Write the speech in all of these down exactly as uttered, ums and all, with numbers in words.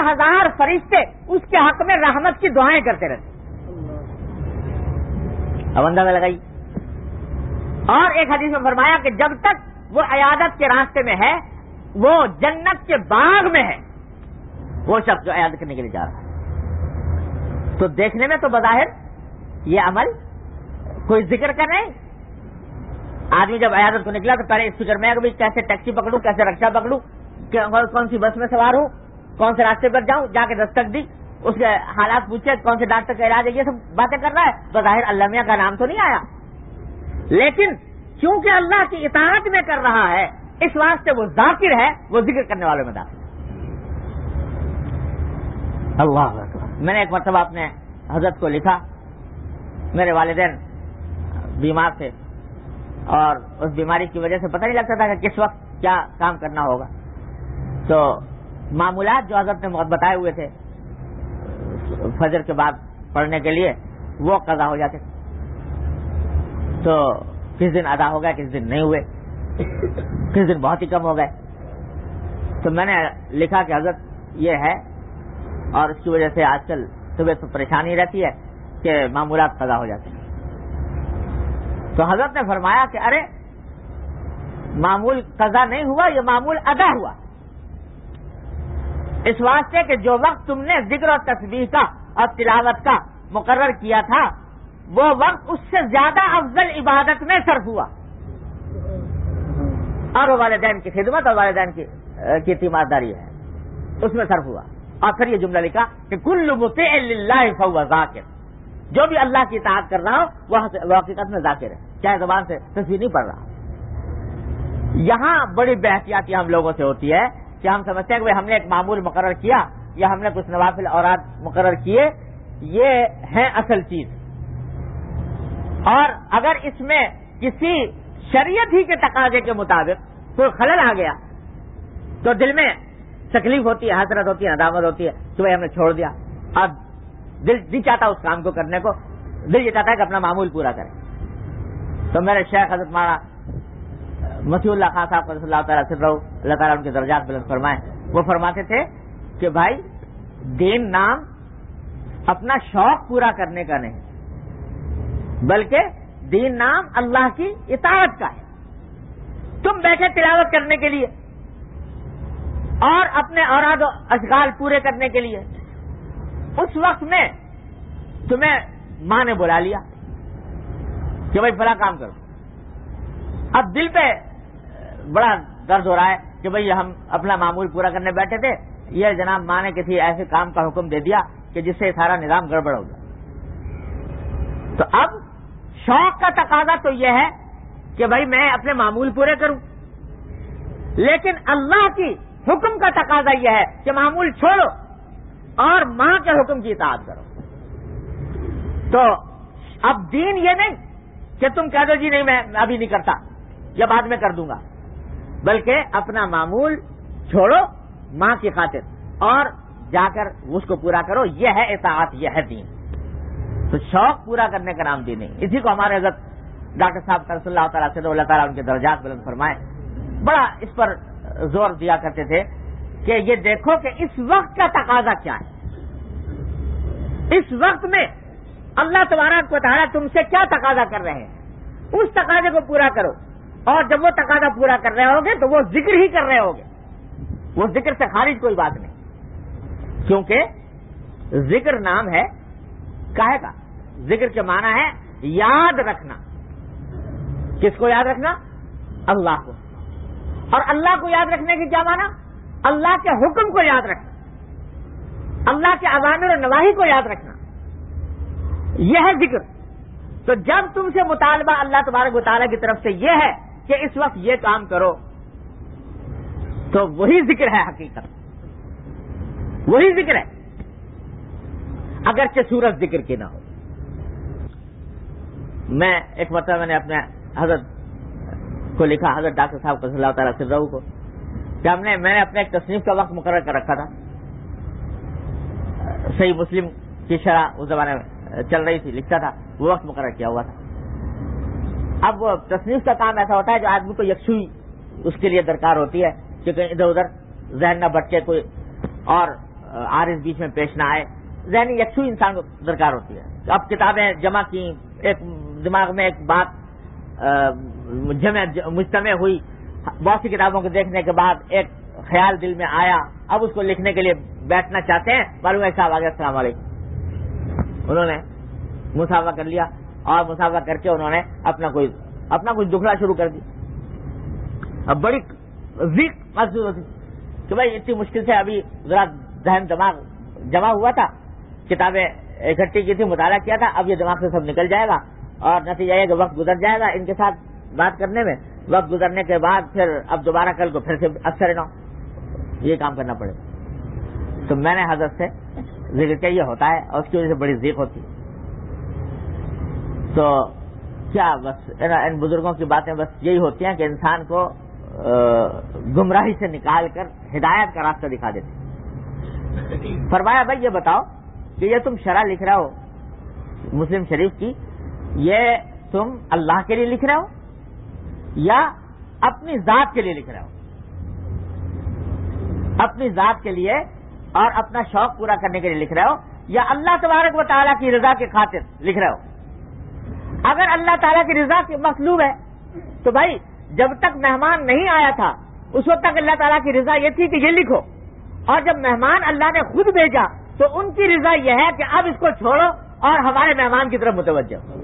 ہزار فرشتے اس کے حق میں رحمت کی دعائیں کرتے رہتے. اب اندازہ لگائی. اور ایک حدیث میں فرمایا کہ جب تک وہ عیادت کے راستے میں ہے، وہ جنت کے باغ میں ہے، وہ شخص جو عیادت کرنے کے لیے جا رہا ہے. تو دیکھنے میں تو بظاہر یہ عمل کوئی ذکر کا نہیں. آدمی جب عیادت کو نکلا تو پہلے اس فکر میں ہے کہ کیسے ٹیکسی پکڑوں، کیسے رکشا پکڑوں، کون سی بس میں سوار ہوں، کون سے راستے پر جاؤں، جا کے دستک دی، اس کے حالات پوچھے، کون سے ڈاکٹر کا علاج ہے، یہ سب باتیں کر رہا ہے. بظاہر اللہ میاں کا نام تو نہیں آیا، لیکن کیونکہ اللہ کی اطاعت میں کر رہا ہے اس واسطے وہ ذاکر ہے، وہ ذکر کرنے والوں میں داخل ہے. اللہ اکبر. میں نے ایک مرتبہ اپنے حضرت کو لکھا، میرے والدین بیمار تھے اور اس بیماری کی وجہ سے پتہ نہیں لگتا تھا کہ کس وقت کیا کام کرنا ہوگا. تو معمولات جو حضرت نے بتائے ہوئے تھے فجر کے بعد پڑھنے کے لیے وہ قضا ہو جاتے. تو کس دن ادا ہو گئے، کس دن نہیں ہوئے، کس دن بہت ہی کم ہو گئے. تو میں نے لکھا کہ حضرت یہ ہے اور اس کی وجہ سے آج کل طبیعت میں پریشانی رہتی ہے کہ معمولات قضا ہو جاتے ہیں. تو حضرت نے فرمایا کہ ارے معمول قضا نہیں ہوا، یہ معمول ادا ہوا. اس واسطے کہ جو وقت تم نے ذکر اور تسبیح کا اور تلاوت کا مقرر کیا تھا وہ وقت اس سے زیادہ افضل عبادت میں صرف ہوا، اور وہ والدین کی خدمت اور والدین کی تیمارداری ہے اس میں صرف ہوا. اور پھر یہ جملہ لکھا کہ کل مطیع للہ فہو ذاکر، جو بھی اللہ کی اطاعت کر رہا ہو وہ حقیقت میں ذاکر ہے، چاہے زبان سے تسبیح نہیں پڑھ رہا. یہاں بڑی بے احتیاطی ہم لوگوں سے ہوتی ہے کہ ہم سمجھتے ہیں کہ ہم نے ایک معمول مقرر کیا یا ہم نے کچھ نوافل اوراد مقرر کیے، یہ ہے اصل چیز. اور اگر اس میں کسی شریعت ہی کے تقاضے کے مطابق کوئی خلل آ گیا تو دل میں تکلیف ہوتی ہے، حسرت ہوتی ہے، ندامت ہوتی ہے کہ بھائی ہم نے چھوڑ دیا. اب دل نہیں چاہتا اس کام کو کرنے کو، دل یہ چاہتا ہے کہ اپنا معمول پورا کرے. تو میرے شیخ حضرت مولانا مسیح اللہ خان صاحب رضی اللہ تعالیٰ سے رہو، اللہ تعالیٰ ان کے درجات بلند فرمائے، وہ فرماتے تھے کہ بھائی دین نام اپنا شوق پورا کرنے کا نہیں بلکہ دین نام اللہ کی اطاعت کا ہے. تم بیٹھے تلاوت کرنے کے لیے اور اپنے اوراد و اشغال پورے کرنے کے لیے، اس وقت میں تمہیں ماں نے بلا لیا کہ بھائی فلاں کام کرو. اب دل پہ بڑا درد ہو رہا ہے کہ بھئی ہم اپنا معمول پورا کرنے بیٹھے تھے، یہ جناب ماں نے کسی ایسے کام کا حکم دے دیا کہ جس سے سارا نظام گڑبڑ ہو گیا. تو اب شوق کا تقاضا تو یہ ہے کہ بھئی میں اپنے معمول پورے کروں، لیکن اللہ کی حکم کا تقاضا یہ ہے کہ معمول چھوڑو اور ماں کے حکم کی اطاعت کرو. تو اب دین یہ نہیں کہ تم کہہ دو جی نہیں میں ابھی نہیں کرتا یا بعد میں کر دوں گا، بلکہ اپنا معمول چھوڑو ماں کی خاطر اور جا کر اس کو پورا کرو. یہ ہے اطاعت، یہ ہے دین. تو شوق پورا کرنے کا نام دین نہیں. اسی کو ہمارے حضرت ڈاکٹر صاحب صلی اللہ تعالیٰ سے اللہ تعالیٰ ان کے درجات بلند فرمائے بڑا اس پر زور دیا کرتے تھے کہ یہ دیکھو کہ اس وقت کا تقاضا کیا ہے، اس وقت میں اللہ تبارک و تعالیٰ تم سے کیا تقاضا کر رہے ہیں، اس تقاضے کو پورا کرو. اور جب وہ تقاضا پورا کر رہے ہوگے تو وہ ذکر ہی کر رہے ہوگے، وہ ذکر سے خارج کوئی بات نہیں. کیونکہ ذکر نام ہے کاہے کا، ذکر کے معنی ہے یاد رکھنا. کس کو یاد رکھنا؟ اللہ کو. اور اللہ کو یاد رکھنے کی کیا معنی؟ اللہ کے حکم کو یاد رکھنا، اللہ کے اوامر و نواہی کو یاد رکھنا، یہ ہے ذکر. تو جب تم سے مطالبہ اللہ تبارک و تعالیٰ کی طرف سے یہ ہے کہ اس وقت یہ کام کرو تو وہی ذکر ہے، حقیقت وہی ذکر ہے، اگرچہ صورت ذکر کی نہ ہو. میں ایک مرتبہ میں نے اپنے حضرت کو لکھا، حضرت ڈاکٹر صاحب صلی اللہ تعالیٰ سے رہو کو، کہ ہم نے میں نے اپنے ایک تصنیف کا وقت مقرر کر رکھا تھا. صحیح مسلم کی شرح اس زمانے میں چل رہی تھی، لکھتا تھا، وہ وقت مقرر کیا ہوا تھا. اب وہ تصنیف کا کام ایسا ہوتا ہے جو آدمی کو یکسوئی اس کے لیے درکار ہوتی ہے کہ کہیں ادھر ادھر ذہن نہ بھٹکے کوئی اور عارض بیچ میں پیش نہ آئے. ذہنی یکسوئی انسان کو درکار ہوتی ہے. اب کتابیں جمع کی, ایک دماغ میں ایک بات جمع مجتمع ہوئی, بہت سی کتابوں کو دیکھنے کے بعد ایک خیال دل میں آیا, اب اس کو لکھنے کے لیے بیٹھنا چاہتے ہیں, معلوم ہے صاحب آگے السلام علیکم, انہوں نے مسافہ کر لیا اور مسافہ کر کے انہوں نے اپنا کوئی اپنا کچھ دکھڑا شروع کر دیا. اب بڑی ضیق محسوس ہوتی کہ بھائی اتنی مشکل سے ابھی ذرا ذہن دماغ جمع ہوا تھا, کتابیں اکٹھی کی تھی, مطالعہ کیا تھا, اب یہ دماغ سے سب نکل جائے گا اور نتیجہ یہ کہ وقت گزر جائے گا ان کے ساتھ بات کرنے میں. وقت گزرنے کے بعد پھر اب دوبارہ کل کو پھر سے اکثر نہ یہ کام کرنا پڑے. تو میں نے حضرت سے ذکر کیا یہ ہوتا ہے اور اس کی وجہ سے بڑی ضیق ہوتی ہے. تو کیا بس ان بزرگوں کی باتیں بس یہی ہوتی ہیں کہ انسان کو گمراہی سے نکال کر ہدایت کا راستہ دکھا دیتے. فرمایا بھائی یہ بتاؤ کہ یہ تم شرح لکھ رہے ہو مسلم شریف کی, یہ تم اللہ کے لیے لکھ رہے ہو یا اپنی ذات کے لیے لکھ رہے ہو؟ اپنی ذات کے لیے اور اپنا شوق پورا کرنے کے لیے لکھ رہے ہو یا اللہ تبارک و تعالیٰ کی رضا کی خاطر لکھ رہے ہو؟ اگر اللہ تعالیٰ کی رضا کی مطلوب ہے تو بھائی جب تک مہمان نہیں آیا تھا اس وقت تک اللہ تعالیٰ کی رضا یہ تھی کہ یہ لکھو, اور جب مہمان اللہ نے خود بھیجا تو ان کی رضا یہ ہے کہ اب اس کو چھوڑو اور ہمارے مہمان کی طرف متوجہ ہو.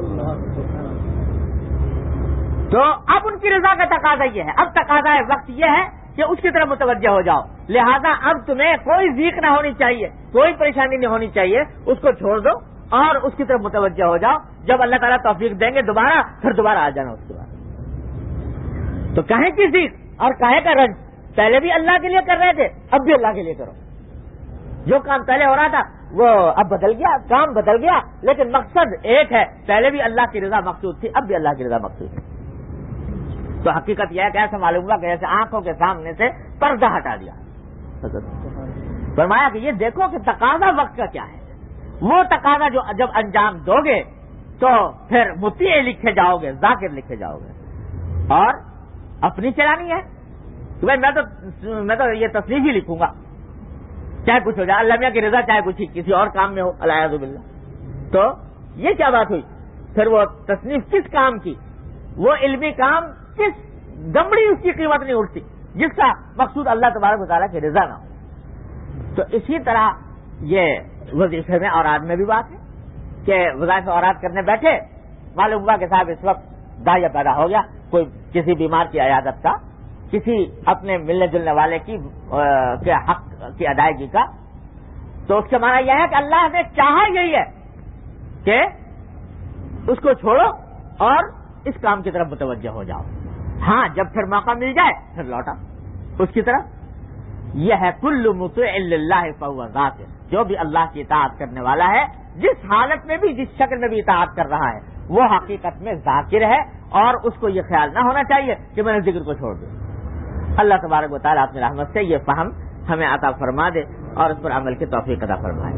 تو اب ان کی رضا کا تقاضا یہ ہے, اب تقاضا وقت یہ ہے کہ اس کی طرف متوجہ ہو جاؤ. لہذا اب تمہیں کوئی ضیق نہ ہونی چاہیے, کوئی پریشانی نہیں ہونی چاہیے, اس کو چھوڑ دو اور اس کی طرف متوجہ ہو جاؤ. جب اللہ تعالیٰ توفیق دیں گے دوبارہ پھر دوبارہ آ جانا اس کے بعد. تو کہیں کی ضیق اور کہے کا رنج, پہلے بھی اللہ کے لیے کر رہے تھے اب بھی اللہ کے لیے کرو. جو کام پہلے ہو رہا تھا وہ اب بدل گیا, کام بدل گیا, لیکن مقصد ایک ہے. پہلے بھی اللہ کی رضا مقصود تھی, اب بھی اللہ کی رضا مقصود ہے. تو حقیقت یہ ہے کہ ایسا معلوم ہوا کہ جیسے آنکھوں کے سامنے سے پردہ ہٹا دیا. فرمایا کہ یہ دیکھو کہ تقاضا وقت کا کیا ہے. وہ تقاضا جو جب انجام دو گے تو پھر مطیع لکھے جاؤ گے, ذاکر لکھے جاؤ گے. اور اپنی چلانی ہے کہ بھائی میں تو میں تو یہ تصنیف ہی لکھوں گا چاہے کچھ ہو جائے, اللہ میاں کی رضا چاہے کچھ ہی کسی اور کام میں ہو, الیاذ باللہ. تو یہ کیا بات ہوئی؟ پھر وہ تصنیف کس کام کی, وہ علمی کام کس دمڑی اس کی قیمت نہیں اٹھتی جس کا مقصود اللہ تبارک و تعالیٰ کی رضا نہ ہو. تو اسی طرح یہ وظیفے میں اوراد میں بھی بات ہے کہ وظائف اوراد کرنے بیٹھے, معلوم ہوا کہ صاحب اس وقت داعیہ پیدا ہو گیا, کوئی کسی بیمار کی عیادت کا, کسی اپنے ملنے جلنے والے کی کے حق کی ادائیگی کا. تو اس کا معنی یہ ہے کہ اللہ نے چاہا یہی ہے کہ اس کو چھوڑو اور اس کام کی طرف متوجہ ہو جاؤ. ہاں جب پھر موقع مل جائے پھر لوٹا اس کی طرف. یہ ہے کل مطیع للہ فہو ذاکر, جو بھی اللہ کی اطاعت کرنے والا ہے جس حالت میں بھی جس شکل میں بھی اطاعت کر رہا ہے وہ حقیقت میں ذاکر ہے, اور اس کو یہ خیال نہ ہونا چاہیے کہ میں نے ذکر کو چھوڑ دیا. اللہ تبارک و تعالیٰ اپنی رحمت سے یہ فہم ہمیں عطا فرما دے اور اس پر عمل کی توفیق عطا فرمائے.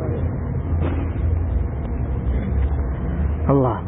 اللہ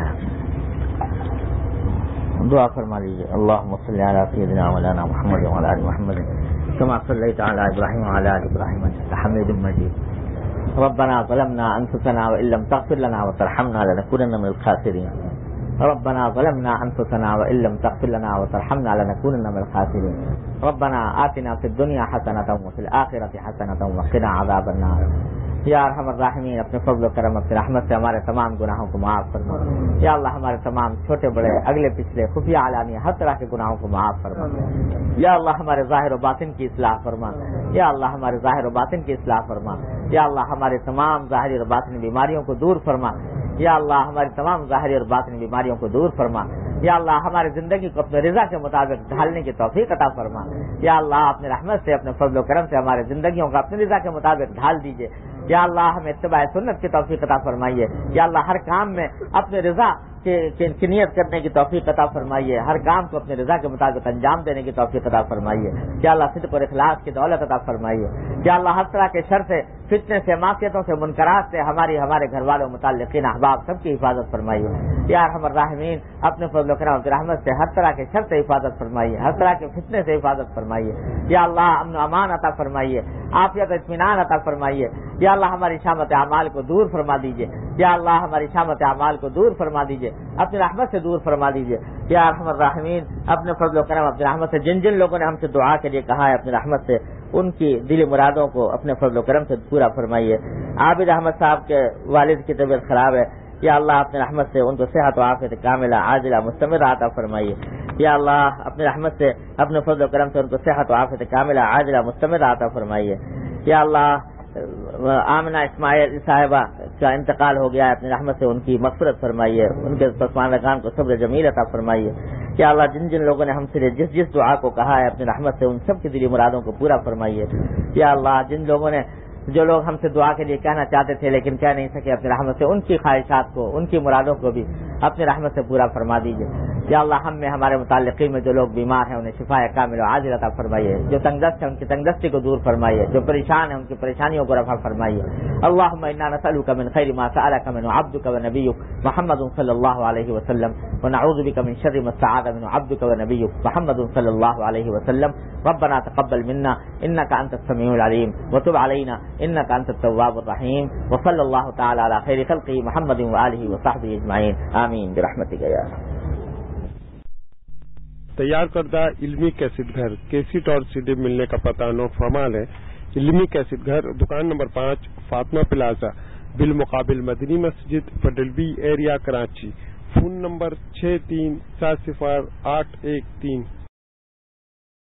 دعا فرما لیجیے. اللہم صلی علی سیدنا مولانا محمد وعلی آل محمد کما صلیت علی ابراہیم وعلی آل ابراہیم انک حمید مجید. ربنا ظلمنا انفسنا وان لم تغفر لنا وترحمنا لنكونن من الخاسرین. ربنا ظلمنا انفسنا وان لم تغفر لنا وترحمنا لنكونن من الخاسرین. ربنا آتنا فی الدنیا حسنۃ وفی الآخرۃ حسنۃ وقنا عذاب النار. یا ارحم الراحمین اپنے فضل و کرم اپنی رحمت سے ہمارے تمام گناہوں کو معاف فرما. یا اللہ ہمارے تمام چھوٹے بڑے اگلے پچھلے خفیہ علانیہ ہر طرح کے گناہوں کو معاف فرما. یا اللہ ہمارے ظاہر و باطن کی اصلاح فرما. یا اللہ ہمارے ظاہر و باطن کی اصلاح فرما. یا اللہ ہمارے تمام ظاہری اور باطنی بیماریوں کو دور فرما. یا اللہ ہماری تمام ظاہری اور باطنی بیماریوں کو دور فرما. یا اللہ ہماری زندگی کو اپنے رضا کے مطابق ڈھالنے کی توفیق عطا فرما. یا اللہ اپنے رحمت سے اپنے فضل و کرم سے ہماری زندگیوں کو اپنے رضا کے مطابق ڈھال دیجیے. یا اللہ ہمیں اتباع سنت کی توفیق عطا فرمائیے. یا اللہ ہر کام میں اپنے رضا کی نیت کرنے کی توفیق عطا فرمائیے, ہر کام کو اپنے رضا کے مطابق انجام دینے کی توفیق عطا فرمائیے. یا اللہ صدق اور اخلاص کی دولت عطا فرمائیے. یا اللہ ہر طرح کے شر سے, فتنے سے, معصیتوں سے, منکرات سے ہماری ہمارے گھر والوں متعلقین احباب سب کی حفاظت فرمائیے. یا ارحم الراحمین اپنے فضل و کرم اپنی رحمت سے ہر طرح کے شر سے حفاظت فرمائیے، ہر طرح کے فتنے سے حفاظت فرمائیے. یا اللہ امن و امان عطا فرمائیے، عافیت و اطمینان عطا فرمائیے. یا اللہ ہماری شامت اعمال کو دور فرما دیجیے. یا اللہ ہماری شامت اعمال کو دور فرما دیجیے، اپنی رحمت سے دور فرما دیجیے. یا ارحم الراحمین اپنے فضل و کرم اپنی رحمت سے جن جن لوگوں نے ہم سے دعا کے لیے کہا ہے اپنی رحمت سے ان کی دلی مرادوں کو اپنے فضل و کرم سے پورا فرمائیے. عابد احمد صاحب کے والد کی طبیعت خراب ہے، یا اللہ اپنے رحمت سے ان کو صحت و عافیت کاملہ عاجلہ مستمر عطا فرمائیے. یا اللہ اپنے رحمت سے اپنے فضل و کرم سے ان کو صحت و عافیت کاملہ عاجلہ مستمر عطا فرمائیے. یا اللہ آمنہ اسماعیل صاحبہ کا انتقال ہو گیا ہے، اپنی رحمت سے ان کی مغفرت فرمائیے، ان کے پسماندگان کو صبر جمیل عطا فرمائیے. یا اللہ جن جن لوگوں نے ہم سے جس جس دعا کو کہا ہے اپنی رحمت سے ان سب کی دلی مرادوں کو پورا فرمائیے. یا اللہ جن لوگوں نے جو لوگ ہم سے دعا کے لیے کہنا چاہتے تھے لیکن کہہ نہیں سکے اپنی رحمت سے ان کی خواہشات کو ان کی مرادوں کو بھی اپنی رحمت سے پورا فرما دیجیے. یا اللہ ہم میں ہمارے متعلقین میں جو لوگ بیمار ہیں انہیں شفا کامل و عاجل عطا فرمائیے، جو تنگ دست ہیں ان کی تنگ دستی کو دور فرمائیے، جو پریشان ہیں ان کی پریشانیوں کو رفع فرمائیے. اللهم انا نسألك من خير ما سألك منه عبدك ونبيك محمد صلى الله عليه وسلم ونعوذ بك من شر ما استعاذ منه عبدك ونبيك محمد صلى الله عليه وسلم. ربنا تقبل منا انك انت السميع العليم وتب علينا انك انت التواب الرحيم وصلى الله تعالى على خير خلقه محمد وآله وصحبه اجمعين آمين برحمتك يا ارحم. تیار کردہ علمی کیسٹ گھر کیسٹ اور سی ڈی ملنے کا پتہ نو فرمان ہے. علمی کیسٹ گھر دکان نمبر پانچ فاطمہ پلازا بالمقابل مدنی مسجد پٹل B area Karachi. Phone number چھ تین سات صفر آٹھ ایک تین